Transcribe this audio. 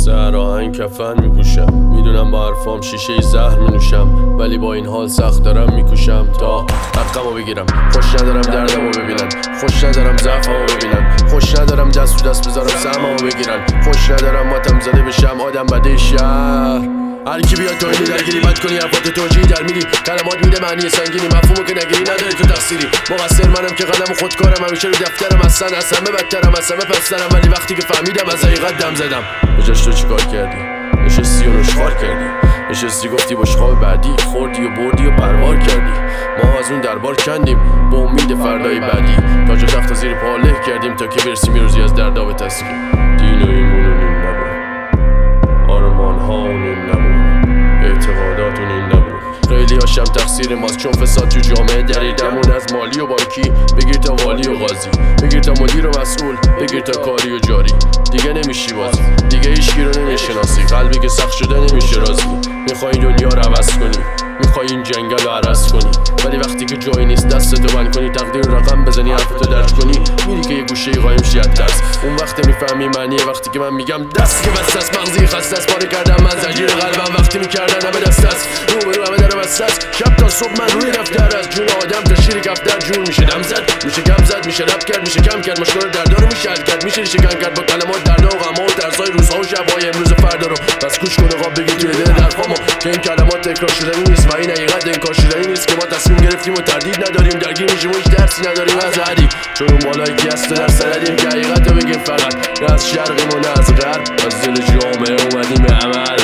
سر آهنگ کفن میپوشم، میدونم با حرفام شیشه زهر مینوشم، ولی با این حال سخت دارم میکوشم تا حقمو بگیرم. خوش ندارم دردمو ببینن، خوش ندارم ضعفمو ببینن، خوش ندارم دست تو دست بذارم سهممو بگیرن، خوش ندارم ماتم زده بشم آدم بده شهر. هر کی بیاد تو اینی درگیری بد کنی حرفات توجیهی در میری، کلمات میده معنی سنگینی، مفهومو که نگیری نداری تو تقصیری. مقصر منم که قلم خودکارم، همیشه رو دفترم، اصلا از همه بدترم، از همه پسترم، ولی وقتی که فهمیدم از حقیقت دم زدم. بجاش تو چیکار کردی؟ نشستی و نشخوار کردی، نشستی گفتی بشقاب بعدی، خوردی و بردی و پروار کردی. ما از اون دربار کندیم با امید فردای بعدی، تاج و تخت زیر پا له کردیم تا که برسیم یه روزی از دردا به تسلیم. دین و ایمونون این نبود، آرمان هاون این نبود، اعتقاداتون این نبود. خیلی هاشم تقصیر ماست چون فساد تو جامعه دریدمون، از مالی و بانکی بگیر تا والی و قاضی، بگیر تا مدیر و مسئول، بگیر تا کاری و جاری. دیگه نمیشی بازی، دیگه هیچکی رو نمیشناسی، قلبی که سخت شده نمیشه راضی. میخوای دنیا رو عوض کنی، میخوای این جنگل رو عرض کنی، ولی وقتی که جایی نیست دستتو بند کنی، تقدیر رقم بزنی حرفتو درج کنی، میری که یه گوشه قایم شی از ترس. اون وقت میفهمی معنیه وقتی که من میگم دست که بسته است، مغزی خسته است، پاره کردم من زنجیر قلبم وقتی میکردن همه دست است، رو همه در بسته است. شب تا صبح من روی دفتر از جون آدم تا شیر کفتر جون میشه دم زد، میشه گم زد، میشه رپ کرد، میشه کم کرد، مشکل دردا رو میشه حل کرد، میشه ریشه کن کرد با کلمات دردا و غم‌ها و ترسای روزها و شب‌های امروز فردا رو. بس گوش کن قاب بگی توی دل حرفامو که این کلمات تکرار شدنی نیست و این حقیقت انکار شدنی نیست که ما تصمیم گرفتیم و تردید نداریم، درگیر میشیم و هیچ درسی نداریم از حدی، چون اون بالایی که هست در سردیم که حقیقت رو بگیم فقط، نه از شرقیم و نه از غرب، از دل جامعه اومدیم به عمل.